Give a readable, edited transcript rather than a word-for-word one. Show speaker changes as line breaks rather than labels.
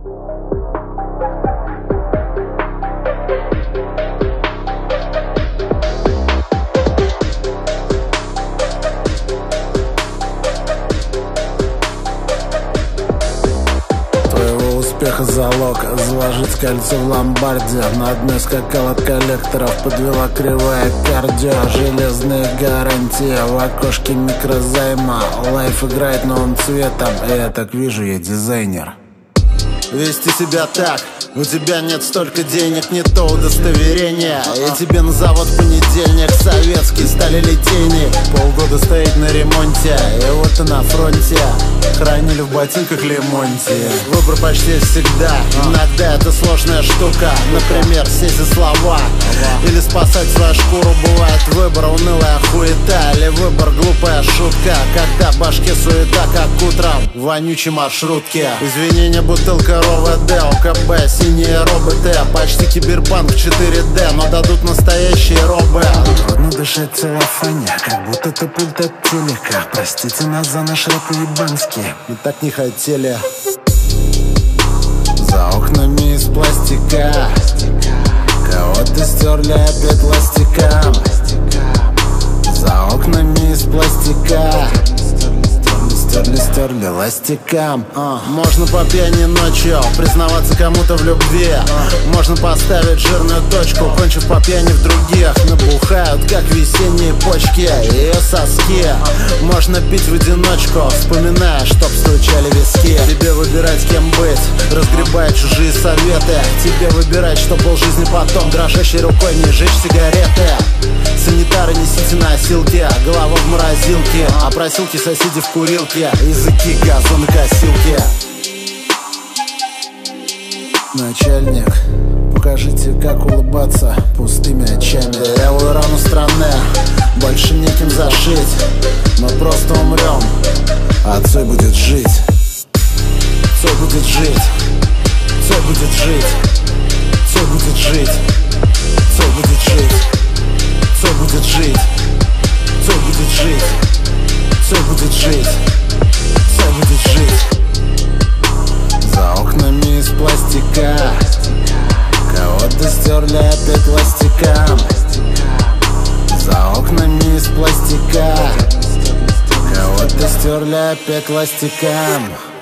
Успеха залог заложить кольцо в ломбарде. На одной скакал от коллекторов, подвела кривая кардио. Железные гарантии в окошке микрозайма. Лайф играет новым цветом, и я так вижу, я дизайнер.
Вести себя так, у тебя нет столько денег, не то удостоверение. И тебе на завод в понедельник, советские стали литейные. Полгода стоять на ремонте, и вот ты на фронте. Хранили в ботинках лимонти. Выбор почти всегда, иногда это сложная штука. Например, сесть за слова или спасать свою шкуру. Бывает выбор унылая хуета, или выбор глупая шутка. Когда в башке суета, как утром в вонючей маршрутке. Извинения, бутылка РОВД, ОКБ, синие роботы. Почти киберпанк 4D, но дадут настоящие робы.
Трудно дышать в целлофане, как будто ты пульт от телека. Простите нас за наш рэп ебанский,
мы так не хотели.
За окнами из пластика кого-то стерли опять ластиком. За окнами из пластика стерли ластиком.
Можно по пьяни ночью признаваться кому-то в любви. Можно поставить жирную точку, кончив по пьяни в других. Набухают, как весенние почки, ее соски. Можно пить в одиночку, вспоминая, чтоб стучали виски. Тебе выбирать, кем быть, разгребая чужие советы. Тебе выбирать, что полжизни потом дрожащей рукой не жечь сигареты. Санитары, несите носилки, голова в морозилке, а просилки соседи в курилке. Языки, газонокосилки.
Начальник, покажите, как улыбаться пустыми очами.
Левую рану страны больше неким зашить. Мы просто умрем,
а Цой будет жить.
Цой будет жить. Цой будет жить. Цой будет жить. Цой будет жить. Цой будет жить. Цой будет жить. Цой будет жить. Цой будет жить.
За окнами из пластика кого-то стерли опять ластиком. За окнами из пластика кого-то стерли опять ластиком.